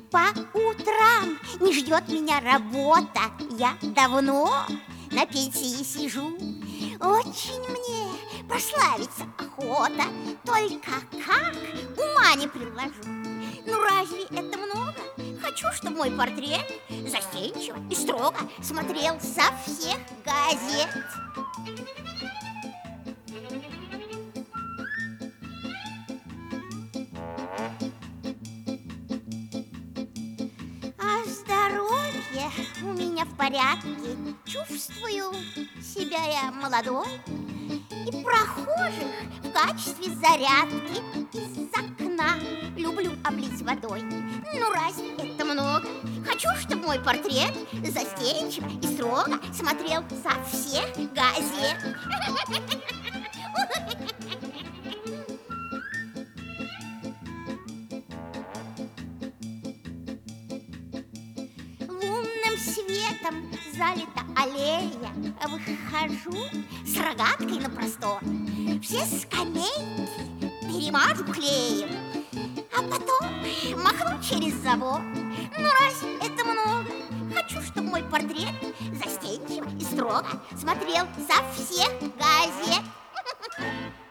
По утрам не ждет меня работа. Я давно на пенсии сижу. Очень мне прославиться охота. Только как ума не приложу. Ну разве это много? Хочу, чтобы мой портрет застенчиво и строго смотрел со всех газет. А здоровье у меня в порядке. Чувствую себя я молодой. И прохожих в качестве зарядки из окна люблю облить водой. Ну разве это много? Хочу, чтобы мой портрет застенчиво и строго смотрел со всех газет. Лунным светом залита аллея. Выхожу с рогаткой на простор. Все скамейки перемажу клеем, а потом махну через забор. Ну разве это много? Хочу, чтобы мой портрет застенчиво и строго смотрел со всех газет.